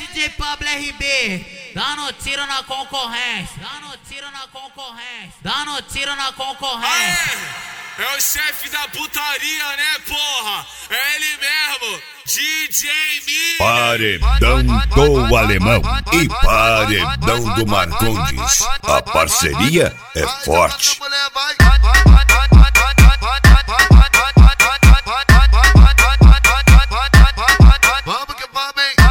DJ Pablo RB, dando tiro na concorrência, dando tiro na concorrência, dando tiro na concorrência. É o chefe da putaria, né, porra? É ele mesmo, DJ Miller. Paredão do Alemão e Paredão do Marcondes. A parceria é forte. Vamos que vamos, hein?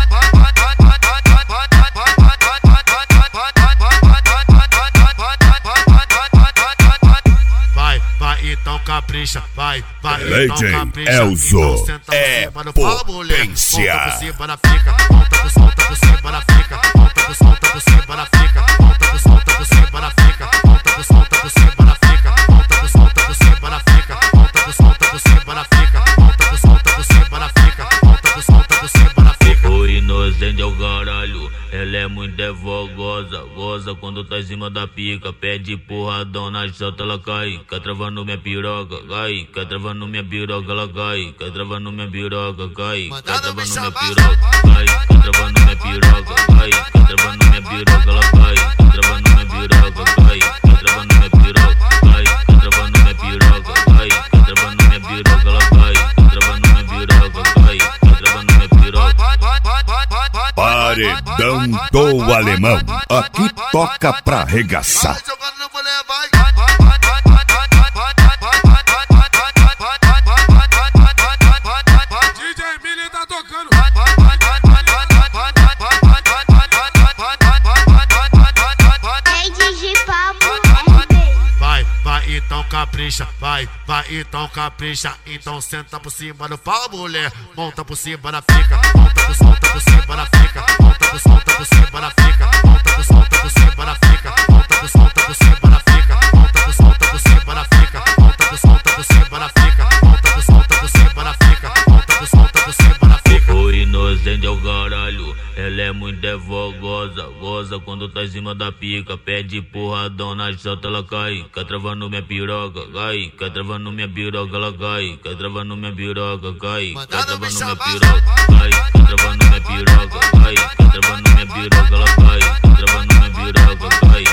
Vai, então capricha, vai, Legend então capricha. Elzo Então senta é por cima do pau, mulher. potência. Monta por cima da fica, monta por cima da fica, monta por cima da fica, monta por cima da fica, monta por cima da fica, monta por cima da fica, monta por cima da fica, monta por cima da fica, monta por cima da fica. O inocente é o caralho, ela é muito devogosa, goza quando tá em cima da pica, pede porradão na chota, ela cai, quer travando minha piroca, cai, quer travando minha piroca, ela cai, quer travando minha piroca, cai, quer travando minha piroca, cai, quer travando minha piroca, cai, quer travando minha piroca, ela cai, quer travando minha piroca, cai, quer travando minha piroca, cai, quer travando minha piroca, cai, quer travando minha piroca, ela cai, quer travando minha piroca, cai, quer travando minha piroca. Paredão do Alemão. Aqui toca pra arregaçar. Vai jogando no mulher, vai. DJ Miller tá tocando. Ei, DJ Pablo RB. Vai, então capricha, vai, então capricha. Então senta por cima do pau, mulher. Monta por cima da fica, monta por cima da fica, monta por cima da fica, monta por cima da fica, monta por cima da fica, monta por cima da fica, monta por cima da fica, monta por cima da fica, monta por cima da fica. O inocente é o caralho, ela é muito devogosa, goza quando tá em cima da pica, pede porradão na chota, ela cai, quer travando minha piroca, cai, quer travando minha piroca, ela cai, quer travando minha piroca, cai, quer travando minha piroca, cai, quer travando minha piroca, cai, quer travando minha piroca, ela cai, quer travando minha piroca, cai,